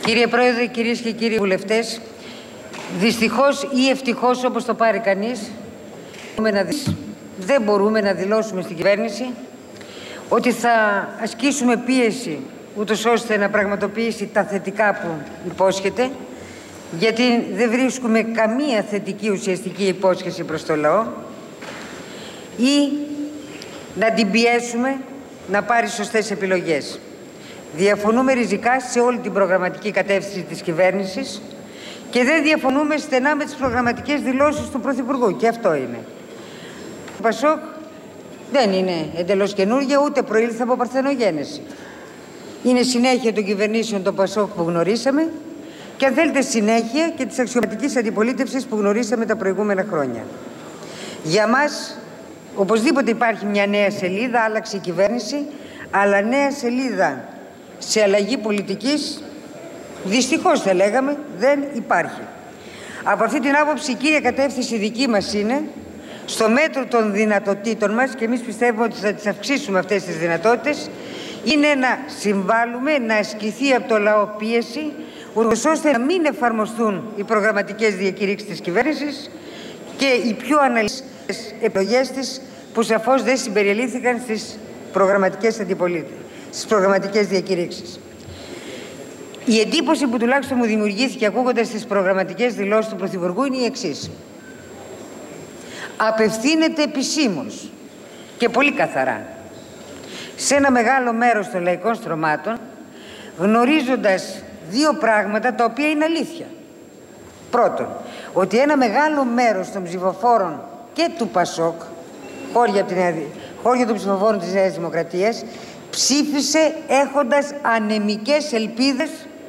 Κύριε Πρόεδρε, κυρίες και κύριοι βουλευτές, δυστυχώς ή ευτυχώς, όπως το πάρει κανείς, δεν μπορούμε να δηλώσουμε στην κυβέρνηση ότι θα ασκήσουμε πίεση ούτως ώστε να πραγματοποιήσει τα θετικά που υπόσχεται, γιατί δεν βρίσκουμε καμία θετική ουσιαστική υπόσχεση προς το λαό, ή να την πιέσουμε να πάρει σωστές επιλογές. Διαφωνούμε ριζικά σε όλη την προγραμματική κατεύθυνση της κυβέρνησης και δεν διαφωνούμε στενά με τις προγραμματικές δηλώσεις του Πρωθυπουργού, και αυτό είναι. Το ΠΑΣΟΚ δεν είναι εντελώς καινούργια, ούτε προήλθε από παρθενογένεση. Είναι συνέχεια των κυβερνήσεων των ΠΑΣΟΚ που γνωρίσαμε και, αν θέλετε, συνέχεια και της αξιωματικής αντιπολίτευσης που γνωρίσαμε τα προηγούμενα χρόνια. Για μας, οπωσδήποτε υπάρχει μια νέα σελίδα, άλλαξε η κυβέρνηση, αλλά νέα σελίδα σε αλλαγή πολιτικής, δυστυχώς θα λέγαμε, δεν υπάρχει. Από αυτή την άποψη, η κύρια κατεύθυνση δική μας είναι, στο μέτρο των δυνατοτήτων μας, και εμείς πιστεύουμε ότι θα τις αυξήσουμε αυτές τις δυνατότητες, είναι να συμβάλλουμε, να ασκηθεί από το λαό πίεση, ούτως ώστε να μην εφαρμοστούν οι προγραμματικές διακηρύξεις της κυβέρνησης και οι πιο αναλυτικές επιλογές της, που σαφώς δεν συμπεριλήφθηκαν στις προγραμματικές διακηρύξεις. Η εντύπωση που τουλάχιστον μου δημιουργήθηκε ακούγοντας τις προγραμματικές δηλώσεις του Πρωθυπουργού είναι η εξής. Απευθύνεται επισήμως και πολύ καθαρά σε ένα μεγάλο μέρος των λαϊκών στρωμάτων, γνωρίζοντας δύο πράγματα τα οποία είναι αλήθεια. Πρώτον, ότι ένα μεγάλο μέρος των ψηφοφόρων και του ΠΑΣΟΚ, χώρια των ψηφοφόρων της Νέας Δημοκρατίας, ψήφισε έχοντας ανεμικές ελπίδες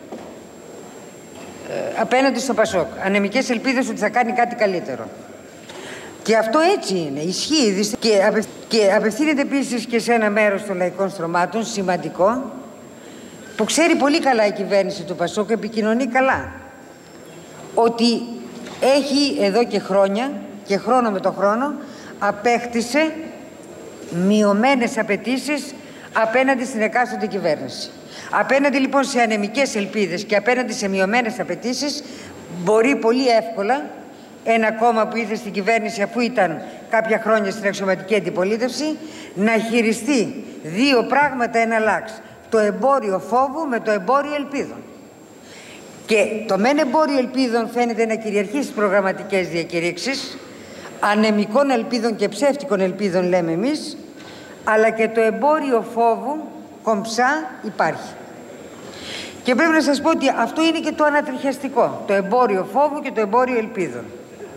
απέναντι στο ΠΑΣΟΚ. Ανεμικές ελπίδες ότι θα κάνει κάτι καλύτερο. Και αυτό έτσι είναι, ισχύει. Και απευθύνεται επίσης και σε ένα μέρος των λαϊκών στρωμάτων, σημαντικό, που ξέρει πολύ καλά η κυβέρνηση του ΠΑΣΟΚ, επικοινωνεί καλά, ότι έχει εδώ και χρόνια, και χρόνο με το χρόνο, απέκτησε μειωμένες απαιτήσεις απέναντι στην εκάστοτε κυβέρνηση. Απέναντι λοιπόν σε ανεμικές ελπίδες και απέναντι σε μειωμένες απαιτήσεις, μπορεί πολύ εύκολα ένα κόμμα που ήρθε στην κυβέρνηση αφού ήταν κάποια χρόνια στην αξιωματική αντιπολίτευση να χειριστεί δύο πράγματα εναλλάξ: το εμπόριο φόβου με το εμπόριο ελπίδων. Και το μεν εμπόριο ελπίδων φαίνεται να κυριαρχεί στις προγραμματικές διακηρύξεις, ανεμικών ελπίδων και ψεύτικων ελπίδων λέμε εμείς, αλλά και το εμπόριο φόβου κομψά υπάρχει. Και πρέπει να σας πω ότι αυτό είναι και το ανατριχιαστικό, το εμπόριο φόβου και το εμπόριο ελπίδων.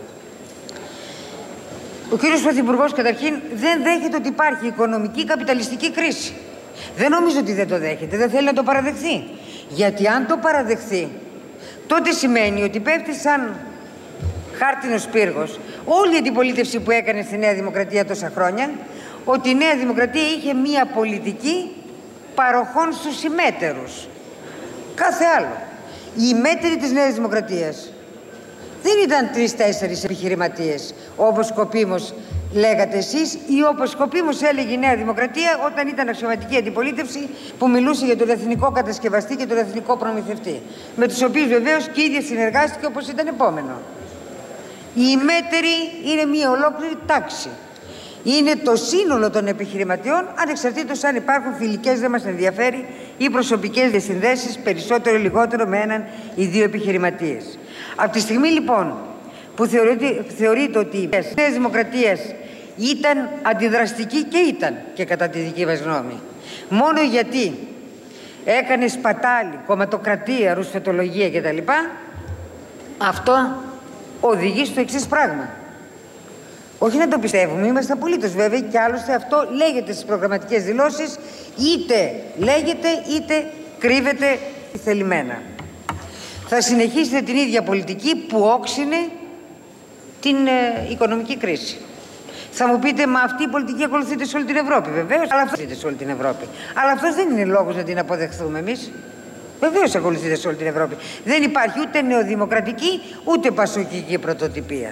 Ο κύριος Πρωθυπουργός καταρχήν δεν δέχεται ότι υπάρχει οικονομική καπιταλιστική κρίση. Δεν νομίζω ότι δεν το δέχεται, δεν θέλει να το παραδεχθεί. Γιατί αν το παραδεχθεί, τότε σημαίνει ότι πέφτει σαν χάρτινος πύργος όλη η αντιπολίτευση που έκανε στη Νέα Δημοκρατία τόσα χρόνια, ότι η Νέα Δημοκρατία είχε μία πολιτική παροχών στους ημέτερους. Κάθε άλλο. Οι ημέτεροι της Νέας Δημοκρατίας δεν ήταν 3-4 επιχειρηματίες, όπως σκοπίμως λέγατε εσείς, ή όπως σκοπίμως έλεγε η Νέα Δημοκρατία όταν ήταν αξιωματική αντιπολίτευση, που μιλούσε για τον εθνικό κατασκευαστή και τον εθνικό προμηθευτή, με τους οποίους βεβαίως και η ίδια συνεργάστηκε όπως ήταν επόμενο. Οι ημέτεροι είναι μία ολόκληρη τάξη. Είναι το σύνολο των επιχειρηματιών, ανεξαρτήτως αν υπάρχουν φιλικές, δεν μας ενδιαφέρει, ή προσωπικές διασυνδέσεις, περισσότερο ή λιγότερο με έναν ή δύο επιχειρηματίες. Από τη στιγμή λοιπόν που θεωρείται ότι η Νέα Δημοκρατία ήταν αντιδραστική, και ήταν και κατά τη δική μας γνώμη, μόνο γιατί έκανε σπατάλη, κομματοκρατία, ρουσφετολογία κτλ., αυτό οδηγεί στο εξής πράγμα. Όχι να το πιστεύουμε, είμαστε απολύτως βέβαιοι, και άλλωστε αυτό λέγεται στις προγραμματικές δηλώσεις, είτε λέγεται είτε κρύβεται θελημένα. Θα συνεχίσετε την ίδια πολιτική που όξινε την οικονομική κρίση. Θα μου πείτε, μα αυτή η πολιτική ακολουθείται σε όλη την Ευρώπη. Βεβαίως, αλλά ακολουθείται σε όλη την Ευρώπη. Αλλά αυτός δεν είναι λόγος να την αποδεχθούμε εμείς. Βεβαίως ακολουθείται σε όλη την Ευρώπη. Δεν υπάρχει ούτε νεοδημοκρατική ούτε πασοκική πρωτοτυπία.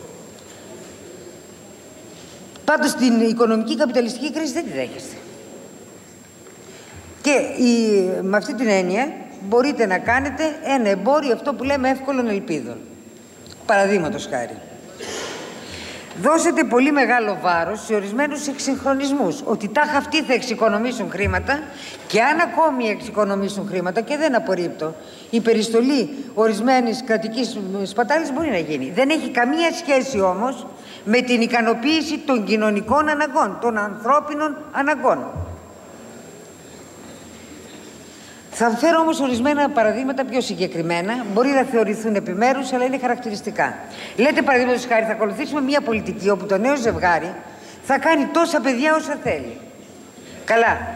Πάντως την οικονομική καπιταλιστική κρίση δεν τη δέχεστε. Και με αυτή την έννοια μπορείτε να κάνετε ένα εμπόριο, αυτό που λέμε εύκολων ελπίδων. Παραδείγματος χάρη. Δώσετε πολύ μεγάλο βάρος σε ορισμένους εξυγχρονισμούς, ότι τάχα αυτοί θα εξοικονομήσουν χρήματα, και αν ακόμη εξοικονομήσουν χρήματα, και δεν απορρίπτω, η περιστολή ορισμένης κρατικής σπατάλης μπορεί να γίνει. Δεν έχει καμία σχέση όμως με την ικανοποίηση των κοινωνικών αναγκών, των ανθρώπινων αναγκών. Θα φέρω όμως ορισμένα παραδείγματα πιο συγκεκριμένα, μπορεί να θεωρηθούν επιμέρους, αλλά είναι χαρακτηριστικά. Λέτε, παραδείγματος χάρη, θα ακολουθήσουμε μια πολιτική όπου το νέο ζευγάρι θα κάνει τόσα παιδιά όσα θέλει. Καλά.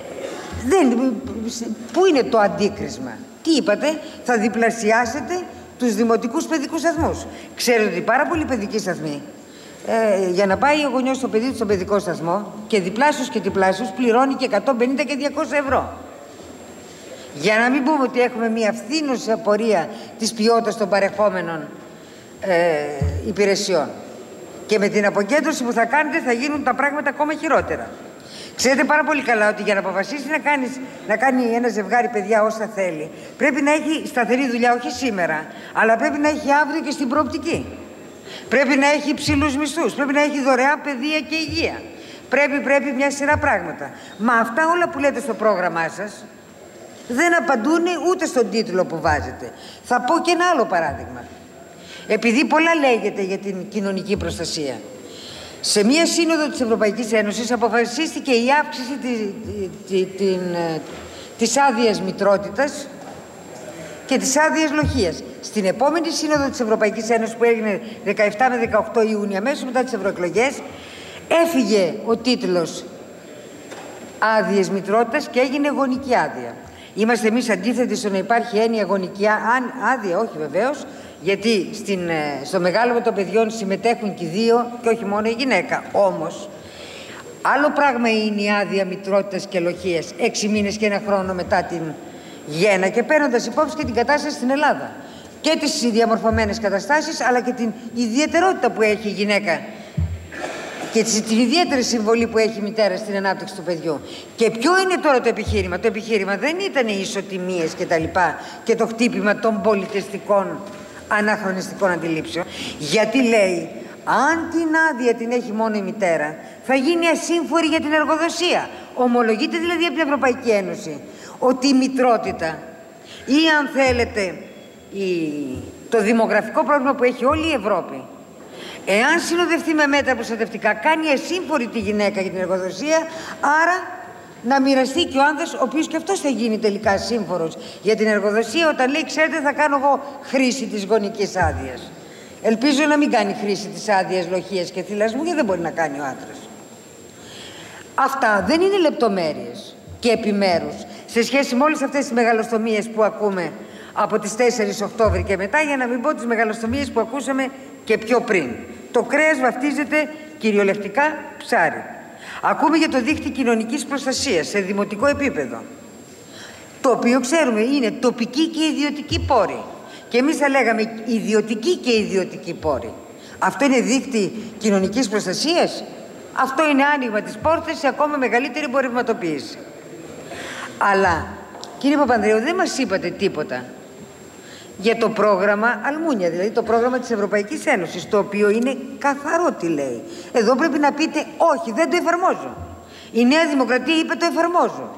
Πού είναι το αντίκρισμα? Τι είπατε? Θα διπλασιάσετε τους δημοτικούς παιδικούς σταθμούς. Ξέρετε ότι πάρα πολλοί παιδικοί σταθμοί, για να πάει ο γονιός στο παιδί του στον παιδικό σταθμό, και διπλάσιους και τριπλάσιους, πληρώνει και 150 και 200 ευρώ. Για να μην πούμε ότι έχουμε μια φθήνουσα πορεία της ποιότητας των παρεχόμενων υπηρεσιών. Και με την αποκέντρωση που θα κάνετε θα γίνουν τα πράγματα ακόμα χειρότερα. Ξέρετε πάρα πολύ καλά ότι για να αποφασίσει να κάνει ένα ζευγάρι παιδιά όσα θέλει, πρέπει να έχει σταθερή δουλειά, όχι σήμερα, αλλά πρέπει να έχει αύριο και στην προοπτική. Πρέπει να έχει υψηλούς μισθούς, πρέπει να έχει δωρεάν παιδεία και υγεία. Πρέπει μια σειρά πράγματα. Μα αυτά όλα που λέτε στο πρόγραμμά σας δεν απαντούν ούτε στον τίτλο που βάζετε. Θα πω και ένα άλλο παράδειγμα. Επειδή πολλά λέγεται για την κοινωνική προστασία. Σε μία σύνοδο της Ευρωπαϊκής Ένωσης αποφασίστηκε η αύξηση της άδειας μητρότητας και της άδειας λοχείας. Στην επόμενη σύνοδο της Ευρωπαϊκής Ένωσης που έγινε 17 με 18 Ιούνιου, αμέσως μετά τις ευρωεκλογές, έφυγε ο τίτλος άδειες μητρότητας και έγινε γονική άδεια. Είμαστε εμείς αντίθετοι στο να υπάρχει έννοια γονική άδεια? Όχι βεβαίως, γιατί στο μεγάλωμα των παιδιών συμμετέχουν και οι δύο και όχι μόνο η γυναίκα. Όμως, άλλο πράγμα είναι η άδεια μητρότητας και λοχείας 6 μήνες και 1 χρόνο μετά την γέννα, και παίρνοντας υπόψη και την κατάσταση στην Ελλάδα και τις διαμορφωμένες καταστάσεις, αλλά και την ιδιαιτερότητα που έχει η γυναίκα και την ιδιαίτερη συμβολή που έχει η μητέρα στην ανάπτυξη του παιδιού. Και ποιο είναι τώρα το επιχείρημα? Το επιχείρημα δεν ήταν οι ισοτιμίες και τα λοιπά και το χτύπημα των πολιτιστικών αναχρονιστικών αντιλήψεων. Γιατί λέει, αν την άδεια την έχει μόνο η μητέρα, θα γίνει ασύμφορη για την εργοδοσία. Ομολογείται δηλαδή από την Ευρωπαϊκή Ένωση ότι η μητρότητα, ή αν θέλετε το δημογραφικό πρόβλημα που έχει όλη η Ευρώπη, εάν συνοδευτεί με μέτρα προστατευτικά, κάνει ασύμφορη τη γυναίκα για την εργοδοσία, άρα να μοιραστεί και ο άνδρας, ο οποίος και αυτός θα γίνει τελικά σύμφορος για την εργοδοσία, όταν λέει, ξέρετε, θα κάνω εγώ χρήση της γονικής άδειας. Ελπίζω να μην κάνει χρήση της άδειας λοχείας και θυλασμού, γιατί δεν μπορεί να κάνει ο άντρας. Αυτά δεν είναι λεπτομέρειες και επιμέρους σε σχέση με όλες αυτές τις μεγαλοστομίες που ακούμε από τις 4 Οκτώβρη και μετά, για να μην πω τις μεγαλοστομίες που ακούσαμε και πιο πριν. Το κρέας βαφτίζεται κυριολεκτικά ψάρι. Ακούμε για το δίκτυο κοινωνικής προστασίας σε δημοτικό επίπεδο, το οποίο ξέρουμε είναι τοπική και ιδιωτική πόρη. Και εμείς θα λέγαμε ιδιωτική και ιδιωτική πόρη. Αυτό είναι δίκτυο κοινωνικής προστασίας? Αυτό είναι άνοιγμα της πόρτας σε ακόμα μεγαλύτερη εμπορευματοποίηση. Αλλά, κύριε Παπανδρέου, δεν μας είπατε τίποτα για το πρόγραμμα Αλμούνια, δηλαδή το πρόγραμμα της Ευρωπαϊκής Ένωσης, το οποίο είναι καθαρό τι λέει. Εδώ πρέπει να πείτε, όχι, δεν το εφαρμόζω. Η Νέα Δημοκρατία είπε, το εφαρμόζω.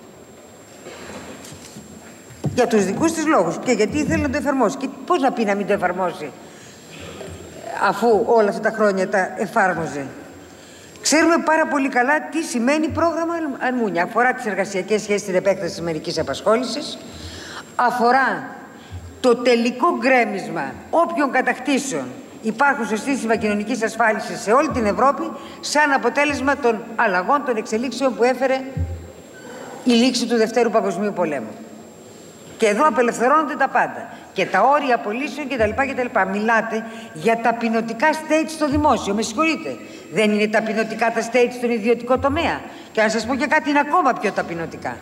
Για τους δικούς της λόγους και γιατί ήθελε να το εφαρμόσει. Και πώς να πει να μην το εφαρμόσει, αφού όλα αυτά τα χρόνια τα εφάρμοζε? Ξέρουμε πάρα πολύ καλά τι σημαίνει πρόγραμμα Αλμούνια. Αφορά τις εργασιακές σχέσεις, την επέκταση της μερικής απασχόλησης, αφορά το τελικό γκρέμισμα όποιων κατακτήσεων υπάρχουν στο σύστημα κοινωνικής ασφάλισης σε όλη την Ευρώπη, σαν αποτέλεσμα των αλλαγών, των εξελίξεων που έφερε η λήξη του Δευτέρου Παγκοσμίου Πολέμου. Και εδώ απελευθερώνονται τα πάντα. Και τα όρια απολύσεων κτλ. Μιλάτε για ταπεινωτικά stage στο δημόσιο. Με συγχωρείτε. Δεν είναι ταπεινωτικά τα stage στον ιδιωτικό τομέα? Και να σας πω και κάτι είναι ακόμα πιο ταπεινωτικά.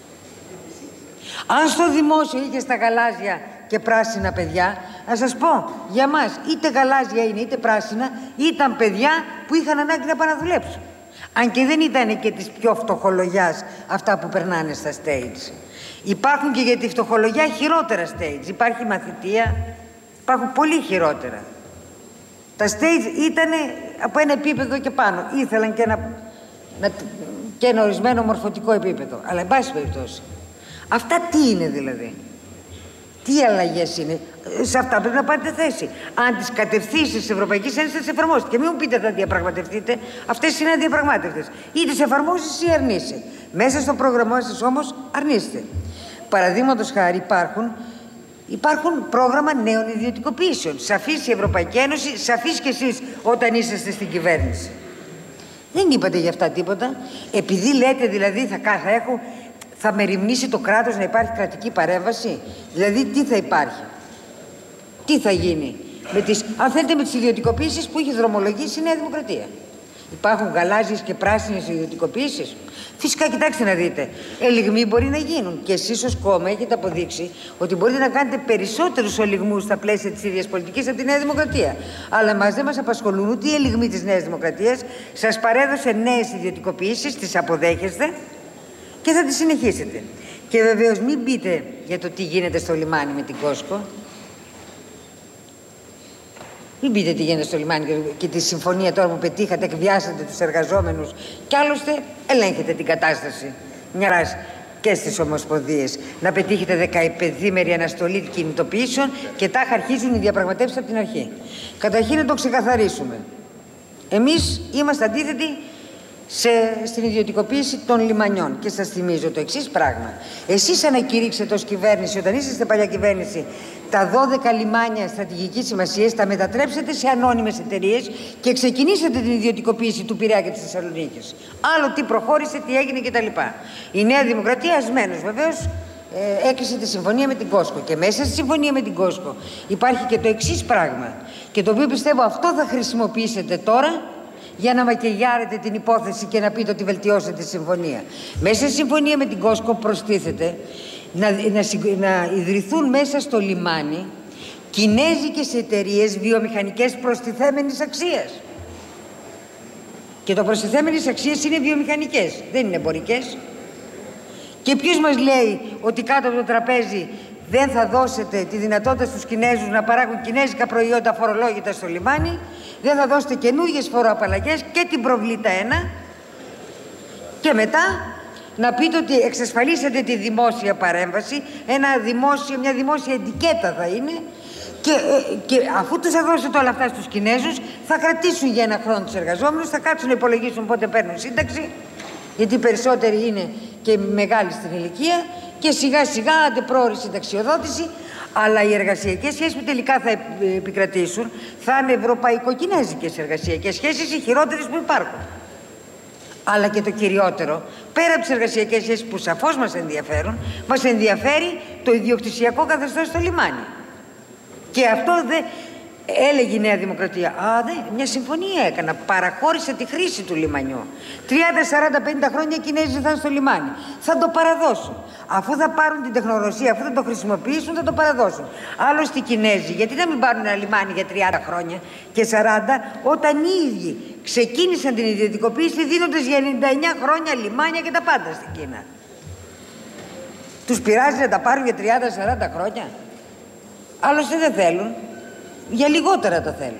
Αν στο δημόσιο είχε στα γαλάζια και πράσινα παιδιά, να σας πω, για μας είτε γαλάζια είναι είτε πράσινα, ήταν παιδιά που είχαν ανάγκη να πάνε να δουλέψουν. Αν και δεν ήταν και της πιο φτωχολογιάς αυτά που περνάνε στα stage. Υπάρχουν και για τη φτωχολογιά χειρότερα stage. Υπάρχει η μαθητεία, υπάρχουν πολύ χειρότερα. Τα stage ήταν από ένα επίπεδο και πάνω. Ήθελαν και ένα ορισμένο μορφωτικό επίπεδο. Αλλά εν πάση περιπτώσει. Αυτά τι είναι δηλαδή? Τι αλλαγές είναι? Σε αυτά πρέπει να πάρετε θέση. Αν τις κατευθύνσεις της Ευρωπαϊκής Ένωσης θα τις εφαρμόσετε. Και μην μου πείτε θα διαπραγματευτείτε. Αυτές είναι αδιαπραγμάτευτες. Ή τις εφαρμόσεις ή αρνείσαι. Μέσα στο πρόγραμμά σας όμως αρνείστε. Παραδείγματος χάρη υπάρχουν πρόγραμμα νέων ιδιωτικοποιήσεων. Σαφής η Ευρωπαϊκή Ένωση, σαφής κι εσείς όταν είσαστε στην κυβέρνηση. Δεν είπατε γι' αυτά τίποτα. Επειδή λέτε δηλαδή θα μεριμνήσει το κράτος να υπάρχει κρατική παρέμβαση. Δηλαδή τι θα υπάρχει? Τι θα γίνει? Αν θέλετε με τις ιδιωτικοποιήσεις που είχε δρομολογήσει η Νέα Δημοκρατία. Υπάρχουν γαλάζιες και πράσινες ιδιωτικοποιήσεις. Φυσικά, κοιτάξτε να δείτε. Ελιγμοί μπορεί να γίνουν. Και εσείς ως κόμμα έχετε αποδείξει ότι μπορείτε να κάνετε περισσότερους ολιγμούς στα πλαίσια της ίδιας πολιτικής από τη Νέα Δημοκρατία. Αλλά εμάς δεν μας απασχολούν ούτε οι ελιγμοί της Νέας Δημοκρατίας. Σας παρέδωσε νέες ιδιωτικοποιήσεις, τις αποδέχεστε και θα τις συνεχίσετε. Και βεβαίως μην πείτε για το τι γίνεται στο λιμάνι με την Κόσκο. Μην πείτε τι γίνεται στο λιμάνι και τη συμφωνία τώρα που πετύχατε, εκβιάσατε τους εργαζόμενους και άλλωστε ελέγχετε την κατάσταση μιας και στις ομοσπονδίες. Να πετύχετε 15ημερη αναστολή κινητοποιήσεων και τάχα αρχίζουν οι διαπραγματεύσεις από την αρχή. Καταρχήν να το ξεκαθαρίσουμε. Εμείς είμαστε αντίθετοι στην ιδιωτικοποίηση των λιμανιών και σας θυμίζω το εξής πράγμα. Εσείς ανακηρύξετε ως κυβέρνηση, όταν είσαστε παλιά κυβέρνηση, τα 12 λιμάνια στρατηγικής σημασίας τα μετατρέψετε σε ανώνυμες εταιρείες και ξεκινήσατε την ιδιωτικοποίηση του Πειραιά και της Θεσσαλονίκης. Άλλο τι προχώρησε, τι έγινε κτλ. Η Νέα Δημοκρατία, ασμένως βεβαίως, έκλεισε τη συμφωνία με την Κόσκο. Και μέσα στη συμφωνία με την Κόσκο υπάρχει και το εξής πράγμα. Και το οποίο πιστεύω αυτό θα χρησιμοποιήσετε τώρα για να μακεγιάρετε την υπόθεση και να πείτε ότι βελτιώσετε τη συμφωνία. Μέσα στη συμφωνία με την Κόσκο προστίθεται να ιδρυθούν μέσα στο λιμάνι κινέζικες εταιρείες βιομηχανικές προστιθέμενης αξίας. Και το προστιθέμενης αξίας είναι βιομηχανικές, δεν είναι εμπορικές. Και ποιος μας λέει ότι κάτω από το τραπέζι δεν θα δώσετε τη δυνατότητα στους Κινέζους να παράγουν κινέζικα προϊόντα φορολόγητα στο λιμάνι, δεν θα δώσετε καινούργιες φοροαπαλλαγές και την προβλήτα 1 και μετά να πείτε ότι εξασφαλίσατε τη δημόσια παρέμβαση, μια δημόσια ετικέτα θα είναι και αφού τους θα δώσετε όλα αυτά στους Κινέζους θα κρατήσουν για ένα χρόνο τους εργαζόμενους, θα κάτσουν να υπολογίσουν πότε παίρνουν σύνταξη, γιατί οι περισσότεροι είναι και μεγάλοι στην ηλικία και σιγά σιγά αντεπρόορη συνταξιοδότηση. Αλλά οι εργασιακές σχέσεις που τελικά θα επικρατήσουν θα είναι ευρωπαϊκοκινέζικες εργασιακές σχέσεις, οι χειρότερες που υπάρχουν. Αλλά και το κυριότερο, πέρα από τις εργασιακές σχέσεις που σαφώς μας ενδιαφέρουν, μας ενδιαφέρει το ιδιοκτησιακό καθεστώς στο λιμάνι. Και αυτό δεν έλεγε η Νέα Δημοκρατία. Μια συμφωνία έκανα, παραχώρησε τη χρήση του λιμανιού. 30, 40, 50 χρόνια οι Κινέζοι θα είναι στο λιμάνι. Θα το παραδώσουν. Αφού θα πάρουν την τεχνογνωσία, αφού θα το χρησιμοποιήσουν, θα το παραδώσουν. Άλλωστε οι Κινέζοι, γιατί να μην πάρουν ένα λιμάνι για 30 χρόνια και 40, όταν οι ίδιοι ξεκίνησαν την ιδιωτικοποίηση δίνοντας για 99 χρόνια λιμάνια και τα πάντα στην Κίνα. Τους πειράζει να τα πάρουν για 30-40 χρόνια? Άλλωστε δεν θέλουν. Για λιγότερα τα θέλουν.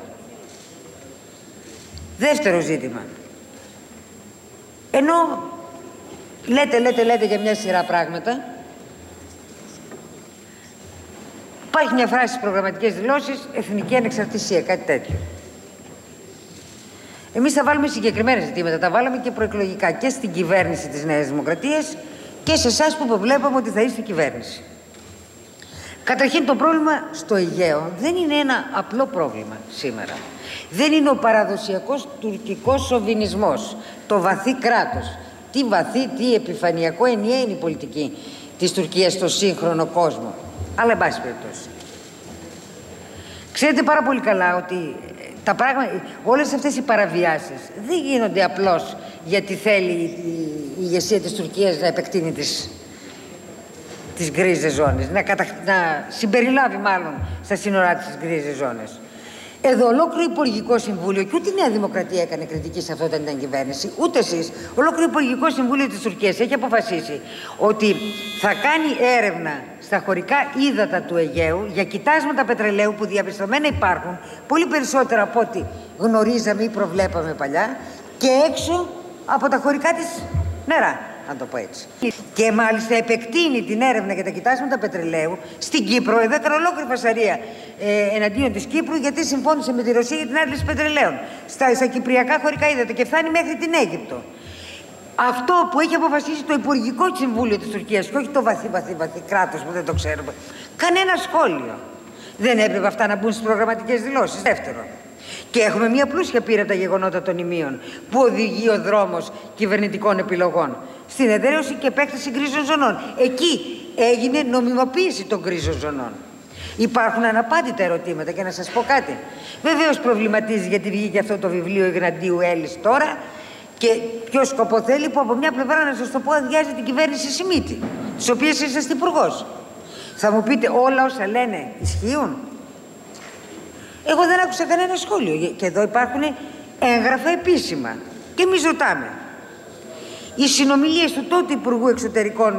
Δεύτερο ζήτημα. Ενώ λέτε για μια σειρά πράγματα, υπάρχει μια φράση στις προγραμματικές δηλώσεις, εθνική ανεξαρτησία, κάτι τέτοιο. Εμείς θα βάλουμε συγκεκριμένα ζητήματα, τα βάλαμε και προεκλογικά και στην κυβέρνηση της Νέας Δημοκρατίας και σε εσάς που προβλέπαμε ότι θα είστε κυβέρνηση. Καταρχήν το πρόβλημα στο Αιγαίο δεν είναι ένα απλό πρόβλημα σήμερα. Δεν είναι ο παραδοσιακός τουρκικός σοβινισμός, το βαθύ κράτος. Τι βαθύ, τι επιφανειακό ενιαία είναι η πολιτική της Τουρκίας στο σύγχρονο κόσμο. Αλλά εν πάση περιπτώσει. Ξέρετε πάρα πολύ καλά ότι τα πράγματα, όλες αυτές οι παραβιάσεις δεν γίνονται απλώς γιατί θέλει η ηγεσία της Τουρκίας να επεκτείνει τις γκρίζες ζώνες, να συμπεριλάβει μάλλον στα σύνορά της τις γκρίζες ζώνες. Εδώ ολόκληρο Υπουργικό Συμβούλιο, και ούτε η Νέα Δημοκρατία έκανε κριτική σε αυτό όταν ήταν κυβέρνηση, ούτε εσείς, ολόκληρο Υπουργικό Συμβούλιο της Τουρκίας έχει αποφασίσει ότι θα κάνει έρευνα στα χωρικά ύδατα του Αιγαίου για κοιτάσματα πετρελαίου που διαπιστωμένα υπάρχουν, πολύ περισσότερα από ό,τι γνωρίζαμε ή προβλέπαμε παλιά, και έξω από τα χωρικά της νερά, αν το πω έτσι. Και μάλιστα επεκτείνει την έρευνα για τα κοιτάσματα πετρελαίου στην Κύπρο. Εδώ έκανε ολόκληρη φασαρία εναντίον της Κύπρου, γιατί συμφώνησε με τη Ρωσία για την άντληση πετρελαίων στα κυπριακά χωρικά ύδατα και φτάνει μέχρι την Αίγυπτο. Αυτό που έχει αποφασίσει το Υπουργικό Συμβούλιο της Τουρκίας, και όχι το βαθύ κράτος που δεν το ξέρουμε, κανένα σχόλιο. Δεν έπρεπε αυτά να μπουν στις προγραμματικές δηλώσεις? Δεύτερον, και έχουμε μια πλούσια πείρα από τα γεγονότα των ημείων που οδηγεί ο δρόμος κυβερνητικών επιλογών στην εδραίωση και επέκταση γκρίζων ζωνών. Εκεί έγινε νομιμοποίηση των γκρίζων ζωνών. Υπάρχουν αναπάντητα ερωτήματα, και να σας πω κάτι. Βεβαίως προβληματίζει γιατί βγήκε αυτό το βιβλίο Ιγναντίου Έλλης τώρα, και ποιο σκοπό θέλει, που από μια πλευρά, να σας το πω, αδειάζει την κυβέρνηση Σιμίτη, της οποίας είσαστε υπουργός. Θα μου πείτε, όλα όσα λένε ισχύουν? Εγώ δεν άκουσα κανένα σχόλιο, και εδώ υπάρχουν έγγραφα επίσημα. Και εμείς ρωτάμε. Οι συνομιλίες του τότε Υπουργού Εξωτερικών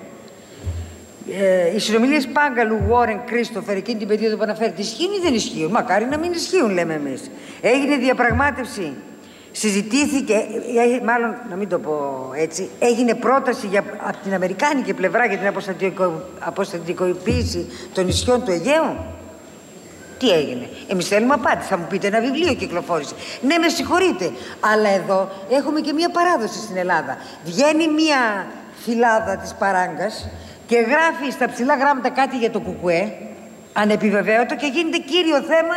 οι συνομιλίες Πάγκαλου, Βόρεν, Κρίστοφερ, εκείνη την περίοδο που αναφέρεται, ισχύουν ή δεν ισχύουν? Μακάρι να μην ισχύουν, λέμε εμείς. Έγινε διαπραγμάτευση, συζητήθηκε, μάλλον να μην το πω έτσι, έγινε πρόταση από την αμερικάνικη πλευρά για την αποστατικοποίηση των νησιών του Αιγαίου. Τι έγινε? Εμείς θέλουμε απάντηση. Θα μου πείτε, ένα βιβλίο κυκλοφόρησε. Ναι, με συγχωρείτε, αλλά εδώ έχουμε και μία παράδοση στην Ελλάδα. Βγαίνει μία φυλάδα της Παράγκας και γράφει στα ψηλά γράμματα κάτι για το Κουκουέ, ανεπιβεβαίωτο, και γίνεται κύριο θέμα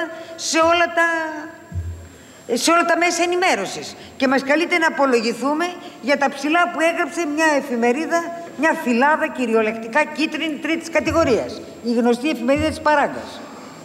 σε όλα τα μέσα ενημέρωσης. Και μας καλείται να απολογηθούμε για τα ψηλά που έγραψε μια εφημερίδα, μια φυλάδα κυριολεκτικά κίτρινη τρίτης κατηγορίας, η γνωστή εφημερίδα της Παράγκας.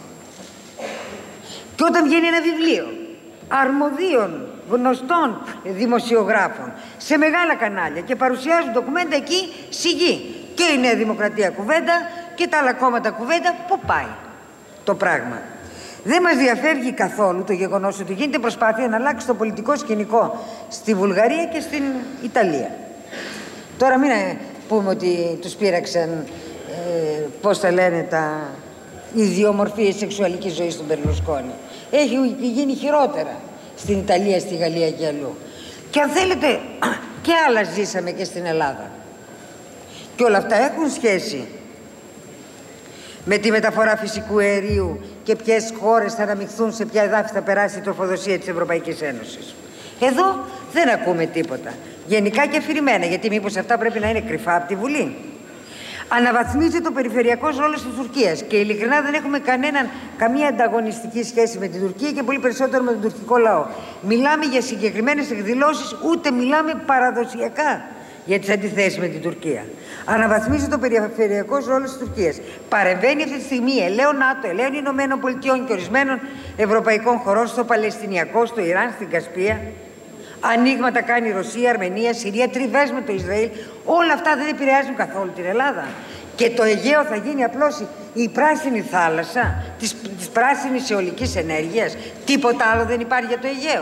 Και όταν βγαίνει ένα βιβλίο αρμοδίων, γνωστών δημοσιογράφων σε μεγάλα κανάλια και παρουσιάζουν ντοκουμέντα, εκεί σιγεί και η Νέα Δημοκρατία κουβέντα και τα άλλα κόμματα κουβέντα. Πού πάει το πράγμα? Δεν μας διαφεύγει καθόλου το γεγονός ότι γίνεται προσπάθεια να αλλάξει το πολιτικό σκηνικό στη Βουλγαρία και στην Ιταλία. Τώρα μην πούμε ότι τους πείραξαν, πώς τα λένε, οι ιδιομορφίες σεξουαλικής ζωής του Μπερλουσκόνη. Έχει γίνει χειρότερα στην Ιταλία, στη Γαλλία και αλλού. Και αν θέλετε, και άλλα ζήσαμε και στην Ελλάδα. Και όλα αυτά έχουν σχέση με τη μεταφορά φυσικού αερίου και ποιες χώρες θα αναμειχθούν, σε ποια εδάφη θα περάσει η τροφοδοσία της Ευρωπαϊκής Ένωσης. Εδώ δεν ακούμε τίποτα. Γενικά και αφηρημένα, γιατί μήπως αυτά πρέπει να είναι κρυφά από τη Βουλή. Αναβαθμίζεται ο περιφερειακός ρόλος της Τουρκίας και ειλικρινά δεν έχουμε καμία ανταγωνιστική σχέση με την Τουρκία και πολύ περισσότερο με τον τουρκικό λαό. Μιλάμε για συγκεκριμένες εκδηλώσεις, ούτε μιλάμε παραδοσιακά για τις αντιθέσεις με την Τουρκία. Αναβαθμίζεται ο περιφερειακός ρόλος της Τουρκίας. Παρεμβαίνει αυτή τη στιγμή ελαίων ΝΑΤΟ, ελαίων Ηνωμένων Πολιτειών και ορισμένων ευρωπαϊκών χωρών στο Παλαιστινιακό, στο Ιράν, στην Κασπία. Ανοίγματα κάνει η Ρωσία, Αρμενία, Συρία, τριβές με το Ισραήλ. Όλα αυτά δεν επηρεάζουν καθόλου την Ελλάδα. Και το Αιγαίο θα γίνει απλώς η πράσινη θάλασσα της πράσινης αιωλικής ενέργειας. Τίποτα άλλο δεν υπάρχει για το Αιγαίο.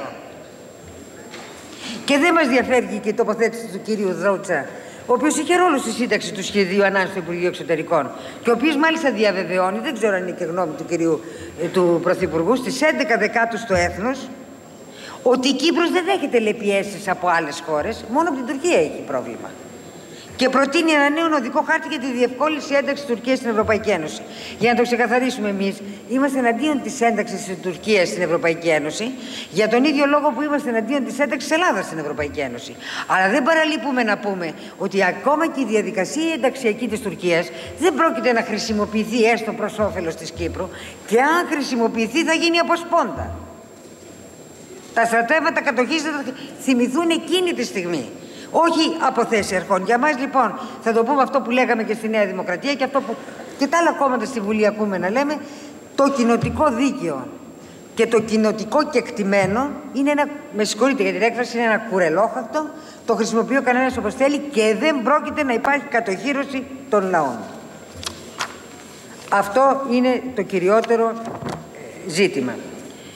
Και δεν μας διαφεύγει και η τοποθέτηση του κυρίου Δρότσα, ο οποίος είχε ρόλο στη σύνταξη του σχεδίου ανάμεσα στο Υπουργείο Εξωτερικών και ο οποίος μάλιστα διαβεβαιώνει, δεν ξέρω αν είναι και γνώμη του Πρωθυπουργού, στις 11 Δεκάτου στο Έθνος, ότι η Κύπρος δεν δέχεται λεπιέσεις από άλλες χώρες, μόνο από την Τουρκία έχει πρόβλημα. Και προτείνει ένα νέο οδικό χάρτη για τη διευκόλυνση ένταξης της Τουρκίας στην Ευρωπαϊκή Ένωση. Για να το ξεκαθαρίσουμε, εμείς είμαστε εναντίον της ένταξης της Τουρκίας στην Ευρωπαϊκή Ένωση, για τον ίδιο λόγο που είμαστε εναντίον της ένταξης της Ελλάδας στην Ευρωπαϊκή Ένωση. Αλλά δεν παραλείπουμε να πούμε ότι ακόμα και η διαδικασία ενταξιακή της Τουρκίας δεν πρόκειται να χρησιμοποιηθεί έστω προς όφελος της Κύπρου, και αν χρησιμοποιηθεί θα γίνει από σπόντα. Τα στρατεύματα κατοχής θα θυμηθούν εκείνη τη στιγμή. Όχι από θέση αρχών. Για μας λοιπόν θα το πούμε αυτό που λέγαμε και στη Νέα Δημοκρατία και αυτό που και τα άλλα κόμματα στη Βουλή ακούμε να λέμε: το κοινοτικό δίκαιο και το κοινοτικό κεκτημένο είναι ένα, με συγχωρείτε για την έκφραση, είναι ένα κουρελόχαρτο, το χρησιμοποιεί ο κανένας όπως θέλει και δεν πρόκειται να υπάρχει κατοχύρωση των λαών. Αυτό είναι το κυριότερο ζήτημα.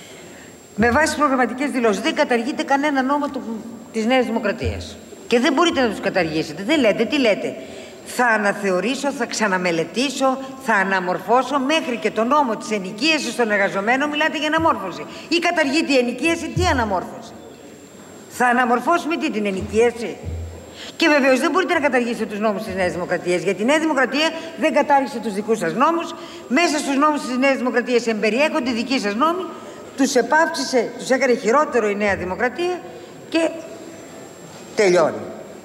με βάση τις προγραμματικές δηλώσεις. Δεν καταργείται κανένα νόμο της Νέας Δημοκρατίας. Και δεν μπορείτε να τους καταργήσετε. Δεν λέτε, τι λέτε? Θα αναθεωρήσω, θα ξαναμελετήσω, θα αναμορφώσω, μέχρι και το νόμο της ενοικίασης των εργαζομένων μιλάτε για αναμόρφωση. Ή καταργείται η ενοικίαση, τι αναμόρφωση? Θα αναμορφώσουμε την ενοικίαση. Και βεβαίως δεν μπορείτε να καταργήσετε τους νόμους της Νέας Δημοκρατίας, γιατί η Νέα Δημοκρατία δεν κατάργησε τους δικούς σας νόμους. Μέσα στους νόμους της Νέας Δημοκρατίας εμπεριέχονται οι δικοί σας νόμοι, τους επαύξησε, τους έκανε χειρότερο η Νέα Δημοκρατία και τελειώνει.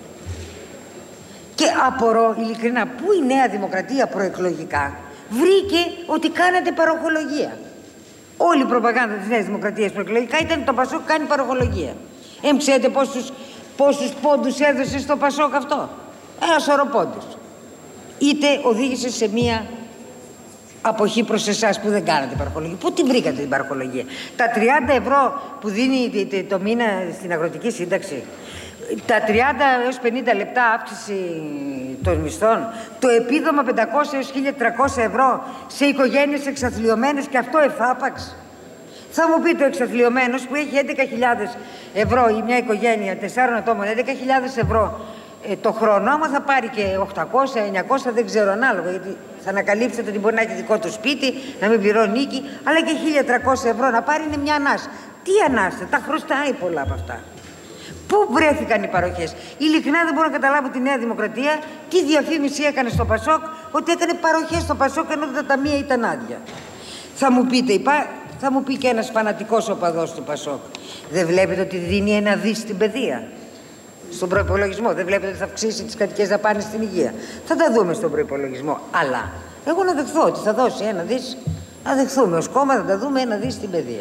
Και απορώ ειλικρινά, πού η Νέα Δημοκρατία προεκλογικά βρήκε ότι κάνατε παροχολογία. Όλη η προπαγάνδα της Νέας Δημοκρατίας προεκλογικά ήταν το Πασόκ κάνει παροχολογία. Ξέρετε πόσους πόντους έδωσε στο Πασόκ αυτό? Ένα σωρό πόντους. Είτε οδήγησε σε μία αποχή προς εσάς που δεν κάνατε παροχολογία. Πού την βρήκατε την παροχολογία? Τα 30 ευρώ που δίνει το μήνα στην αγροτική σύνταξη, τα 30 έως 50 λεπτά αύξηση των μισθών, το επίδομα 500 έως 1.300 ευρώ σε οικογένειες εξαθλιωμένες, και αυτό εφάπαξ. Θα μου πει το εξαθλιωμένος που έχει 11.000 ευρώ ή μια οικογένεια 4 ατόμων, 11.000 ευρώ το χρόνο, άμα θα πάρει και 800, 900, δεν ξέρω, ανάλογα, γιατί θα ανακαλύψετε ότι μπορεί να έχει δικό του σπίτι, να μην πληρώνει νίκη, αλλά και 1.300 ευρώ να πάρει είναι μια ανάσα. Τι ανάσα? Τα χρωστάει πολλά από αυτά. Πού βρέθηκαν οι παροχές? Ειλικρινά δεν μπορώ να καταλάβω τη Νέα Δημοκρατία τι διαφήμιση έκανε στο Πασόκ, ότι έκανε παροχές στο Πασόκ ενώ τα ταμεία ήταν άδεια. Θα μου πείτε, θα μου πει και ένας φανατικός οπαδός του Πασόκ, δεν βλέπετε ότι δίνει 1 δις στην παιδεία, στον προϋπολογισμό? Δεν βλέπετε ότι θα αυξήσει τις κρατικές δαπάνες στην υγεία? Θα τα δούμε στον προϋπολογισμό. Αλλά εγώ να δεχθώ ότι θα δώσει 1 δις, να δεχθούμε ως κόμμα, θα τα δούμε 1 δις στην παιδεία.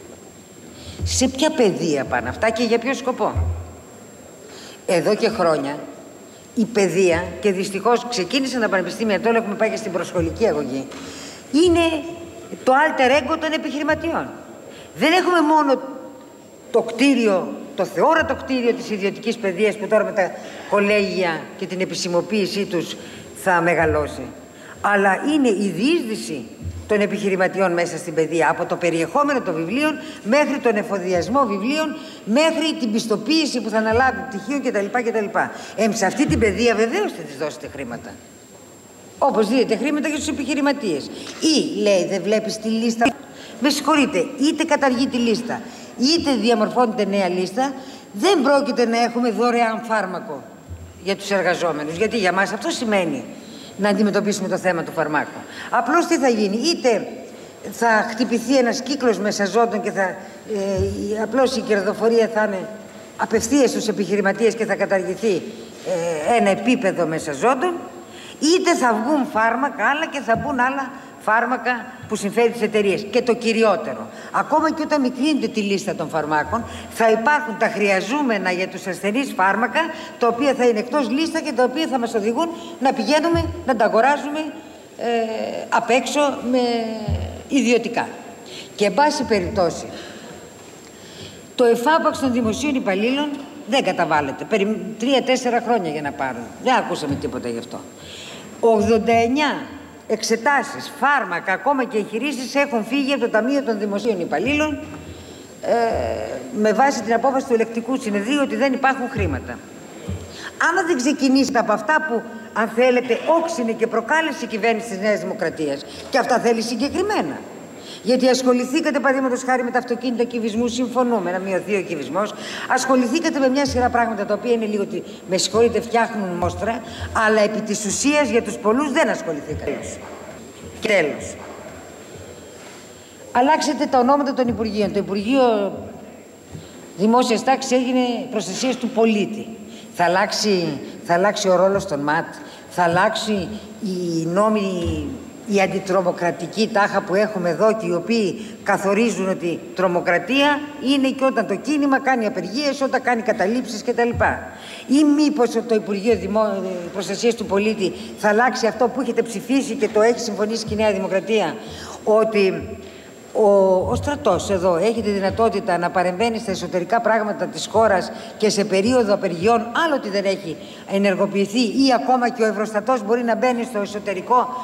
Σε ποια παιδεία πάνε αυτά και για ποιο σκοπό? Εδώ και χρόνια η παιδεία, και δυστυχώς ξεκίνησαν τα πανεπιστήμια, τώρα έχουμε πάει και στην προσχολική αγωγή, είναι το alter ego των επιχειρηματιών. Δεν έχουμε μόνο το κτίριο, το θεόρατο κτίριο της ιδιωτικής παιδείας που τώρα με τα κολέγια και την επισημοποίησή τους θα μεγαλώσει, αλλά είναι η διείσδυση των επιχειρηματιών μέσα στην παιδεία, από το περιεχόμενο των βιβλίων μέχρι τον εφοδιασμό βιβλίων, μέχρι την πιστοποίηση που θα αναλάβει πτυχίο κτλ. Σε αυτή την παιδεία βεβαίως θα της δώσετε χρήματα. Όπως δίνετε χρήματα για τους επιχειρηματίες. Ή λέει, δεν βλέπεις τη λίστα? Με συγχωρείτε, είτε καταργεί τη λίστα, είτε διαμορφώνεται νέα λίστα, δεν πρόκειται να έχουμε δωρεάν φάρμακο για τους εργαζόμενους. Γιατί για μας αυτό σημαίνει να αντιμετωπίσουμε το θέμα του φαρμάκου. Απλώς τι θα γίνει? Είτε θα χτυπηθεί ένας κύκλος μεσαζόντων και απλώς η κερδοφορία θα είναι απευθείας στους επιχειρηματίες και θα καταργηθεί ένα επίπεδο μεσαζόντων, είτε θα βγουν φάρμακα άλλα και θα μπουν άλλα φάρμακα που συμφέρει τις εταιρείες. Και το κυριότερο, ακόμα και όταν μικρύνεται τη λίστα των φαρμάκων, θα υπάρχουν τα χρειαζόμενα για τους ασθενείς φάρμακα, τα οποία θα είναι εκτός λίστα και τα οποία θα μας οδηγούν να πηγαίνουμε να τα αγοράζουμε απ' έξω με ιδιωτικά. Και εν πάση περιπτώσει, το εφάπαξ των δημοσίων υπαλλήλων δεν καταβάλλεται. 3-4 χρόνια για να πάρουν. Δεν ακούσαμε τίποτα γι' αυτό. 89 εξετάσεις, φάρμακα, ακόμα και εγχειρήσεις έχουν φύγει από το Ταμείο των Δημοσίων Υπαλλήλων με βάση την απόφαση του Ελεκτικού Συνεδρίου ότι δεν υπάρχουν χρήματα. Άμα δεν ξεκινήσετε από αυτά που, αν θέλετε, όξινε και προκάλεσε η κυβέρνηση της Νέας Δημοκρατίας, και αυτά θέλει συγκεκριμένα. Γιατί ασχοληθήκατε, παραδείγματος χάρη, με τα αυτοκίνητα κυβισμού, συμφωνούμε να μειωθεί ο κυβισμός. Ασχοληθήκατε με μια σειρά πράγματα τα οποία είναι λίγο, με συγχωρείτε, φτιάχνουν μόστρα, αλλά επί της ουσίας για τους πολλούς δεν ασχοληθήκατε. Και τέλος. Αλλάξετε τα ονόματα των Υπουργείων. Το Υπουργείο Δημόσιας Τάξης έγινε προστασίας του πολίτη. Θα αλλάξει ο ρόλος των ΜΑΤ, θα αλλάξει η νόμη, η αντιτρομοκρατική τάχα που έχουμε εδώ και οι οποίοι καθορίζουν ότι τρομοκρατία είναι και όταν το κίνημα κάνει απεργίες, όταν κάνει καταλήψεις κτλ. Ή μήπως το Υπουργείο Προστασίας του Πολίτη θα αλλάξει αυτό που έχετε ψηφίσει και το έχει συμφωνήσει και η Νέα Δημοκρατία, ότι ο στρατός εδώ έχει τη δυνατότητα να παρεμβαίνει στα εσωτερικά πράγματα της χώρας και σε περίοδο απεργιών άλλοτε δεν έχει ενεργοποιηθεί, ή ακόμα και ο Ευρωστατός μπορεί να μπαίνει στο εσωτερικό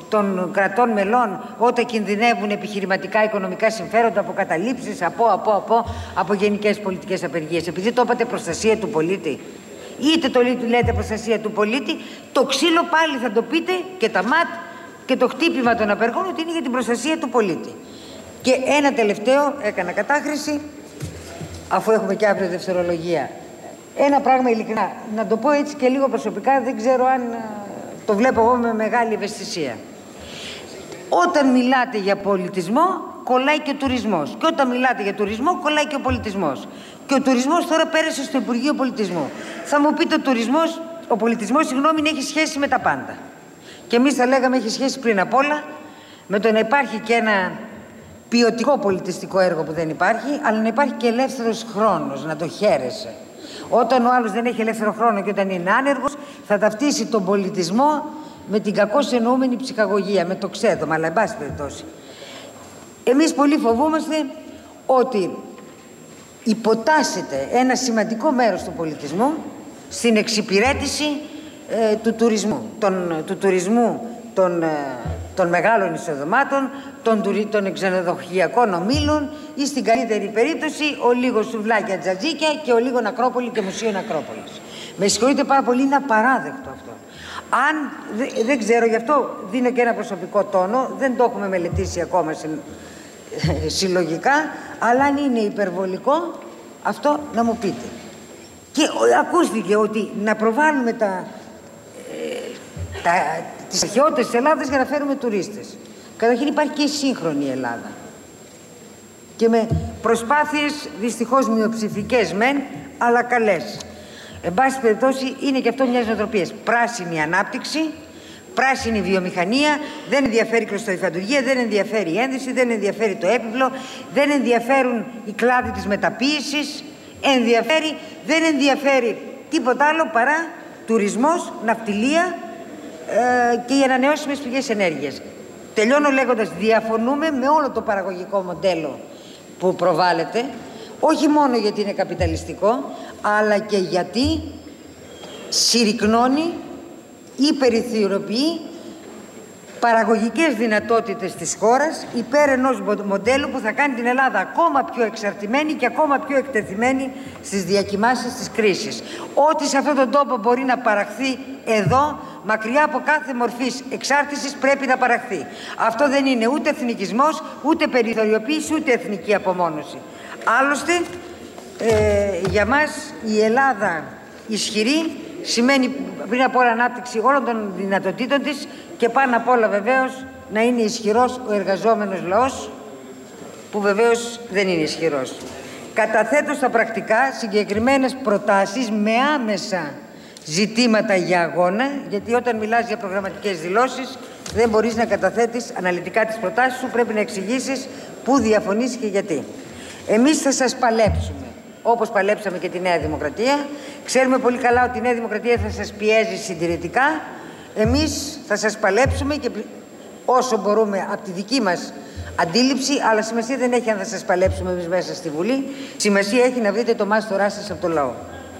των κρατών μελών όταν κινδυνεύουν επιχειρηματικά, οικονομικά συμφέροντα, από καταλήψεις, από γενικές πολιτικές απεργίες. Επειδή το είπατε προστασία του πολίτη, είτε το λέτε προστασία του πολίτη, το ξύλο πάλι θα το πείτε και τα ΜΑΤ και το χτύπημα των απεργών ότι είναι για την προστασία του πολίτη. Και ένα τελευταίο, έκανα κατάχρηση, αφού έχουμε και αύριο δευτερολογία. Ένα πράγμα ειλικρινά, να το πω έτσι και λίγο προσωπικά, δεν ξέρω αν το βλέπω εγώ με μεγάλη ευαισθησία. Όταν μιλάτε για πολιτισμό, κολλάει και ο τουρισμός. Και όταν μιλάτε για τουρισμό, κολλάει και ο πολιτισμός. Και ο τουρισμός τώρα πέρασε στο Υπουργείο Πολιτισμού. Θα μου πείτε ο πολιτισμός, έχει σχέση με τα πάντα. Και εμείς θα λέγαμε έχει σχέση πριν απ' όλα με το να υπάρχει και ένα ποιοτικό πολιτιστικό έργο που δεν υπάρχει, αλλά να υπάρχει και ελεύθερος χρόνος, να το χαίρεσαι. Όταν ο άλλος δεν έχει ελεύθερο χρόνο και όταν είναι άνεργος, θα ταυτίσει τον πολιτισμό με την κακώς εννοούμενη ψυχαγωγία, με το ξέδωμα, αλλά εν πάση περιπτώσει. Εμείς πολύ φοβούμαστε ότι υποτάσσεται ένα σημαντικό μέρος του πολιτισμού στην εξυπηρέτηση του τουρισμού των μεγάλων εισοδημάτων, των ξενοδοχειακών ομίλων ή στην καλύτερη περίπτωση ο λίγο σουβλάκια τζατζίκια και ο λίγο Ακρόπολη και Μουσείο Ακρόπολης. Με συγχωρείτε πάρα πολύ, είναι απαράδεκτο αυτό. Δεν ξέρω, γι' αυτό δίνω και ένα προσωπικό τόνο, δεν το έχουμε μελετήσει ακόμα συλλογικά, αλλά αν είναι υπερβολικό αυτό να μου πείτε. Και ακούστηκε ότι να προβάλλουμε τις αρχαιότητες της Ελλάδας για να φέρουμε τουρίστες. Καταρχήν υπάρχει και η σύγχρονη Ελλάδα. Και με προσπάθειες δυστυχώς μειοψηφικές μεν, αλλά καλές. Εν πάση περιπτώσει είναι και αυτό μιας νοοτροπίας. Πράσινη ανάπτυξη, πράσινη βιομηχανία, δεν ενδιαφέρει η κλωστοϊφαντουργία, δεν ενδιαφέρει η ένδυση, δεν ενδιαφέρει το έπιπλο, δεν ενδιαφέρουν οι κλάδοι της μεταποίησης, δεν ενδιαφέρει τίποτα άλλο παρά τουρισμός, ναυτιλία και οι ανανεώσιμες πηγές ενέργειας. Τελειώνω λέγοντας, διαφωνούμε με όλο το παραγωγικό μοντέλο που προβάλλεται, όχι μόνο γιατί είναι καπιταλιστικό, αλλά και γιατί συρρυκνώνει ή περιθωριοποιεί παραγωγικές δυνατότητες της χώρας υπέρ ενός μοντέλου που θα κάνει την Ελλάδα ακόμα πιο εξαρτημένη και ακόμα πιο εκτεθειμένη στις διακοιμάσεις της κρίσης. Ό,τι σε αυτόν τον τόπο μπορεί να παραχθεί εδώ, μακριά από κάθε μορφής εξάρτησης, πρέπει να παραχθεί. Αυτό δεν είναι ούτε εθνικισμός, ούτε περιθωριοποίηση, ούτε εθνική απομόνωση. Άλλωστε, για μας η Ελλάδα ισχυρή σημαίνει πριν απ' όλα ανάπτυξη όλων των δυνατοτήτων της και πάνω απ' όλα βεβαίως να είναι ισχυρός ο εργαζόμενος λαός, που βεβαίως δεν είναι ισχυρός. Καταθέτω στα πρακτικά συγκεκριμένες προτάσεις με άμεσα ζητήματα για αγώνα, γιατί όταν μιλάς για προγραμματικές δηλώσεις δεν μπορείς να καταθέτεις αναλυτικά τις προτάσεις σου, πρέπει να εξηγήσεις πού διαφωνείς και γιατί. Εμείς θα σας παλέψουμε, όπως παλέψαμε και τη Νέα Δημοκρατία. Ξέρουμε πολύ καλά ότι η Νέα Δημοκρατία θα σας πιέζει συντηρητικά. Εμείς θα σας παλέψουμε και όσο μπορούμε από τη δική μας αντίληψη, αλλά σημασία δεν έχει αν θα σας παλέψουμε εμείς μέσα στη Βουλή. Σημασία έχει να βρείτε το μάστορά σας από το λαό.